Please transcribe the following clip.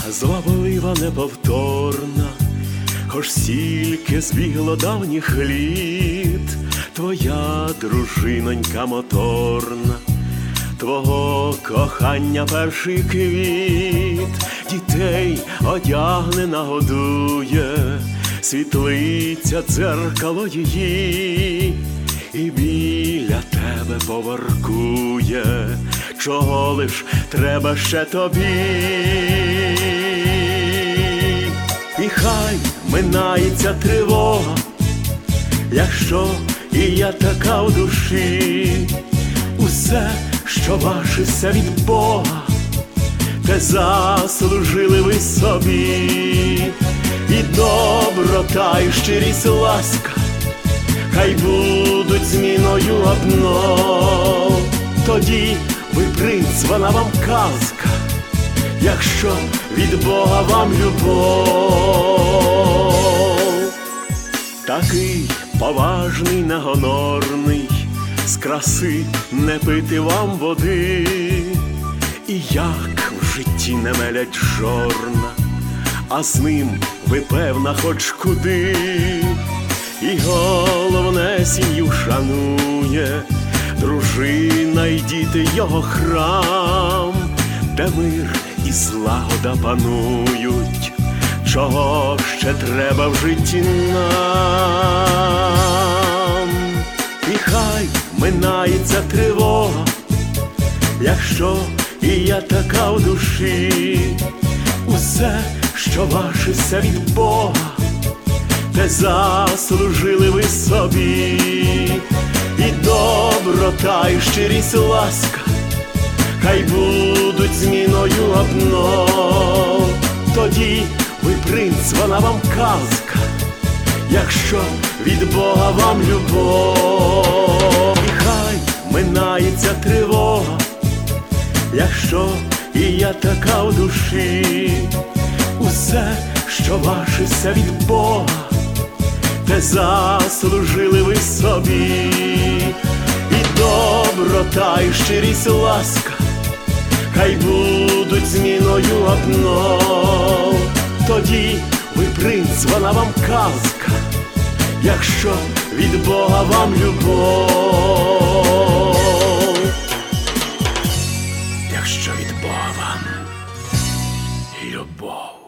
зваблива, неповторна, хоч стільки збігло давніх літ, твоя дружинонька моторна, твого кохання перший квіт, дітей одягне, нагодує, світлиця дзеркало її, і біля тебе поворкує, чого лиш треба ще тобі. І хай минається тривога, якщо і я така в душі, усе, що вашеся від Бога, те заслужили ви собі. І доброта, і щирість, ласка, хай будуть зміною одно. Тоді ви принц, вона вам казка, якщо від Бога вам любов. Такий поважний, негонорний, з краси не пити вам води, і як в житті не мелять жорна, а з ним ви певна хоч куди. І головне, сім'ю шанує, дружина й діти його храм, де мир і злагода панують, чого ще треба в житті нам. І хай минається тривога, якщо і я така в душі, усе, що вашеся від Бога, те заслужили ви собі. І доброта, і щирість, ласка, хай будуть зміною одно. Тоді ви принц, вона вам казка, якщо від Бога вам любов. І хай минається тривога, якщо і я така в душі, усе, що вашеся від Бога, те заслужили ви собі. І доброта, і щирість, ласка, хай будуть зміною одно. Тоді ви принц, вона вам казка, якщо від Бога вам любов. Якщо від Бога вам любов.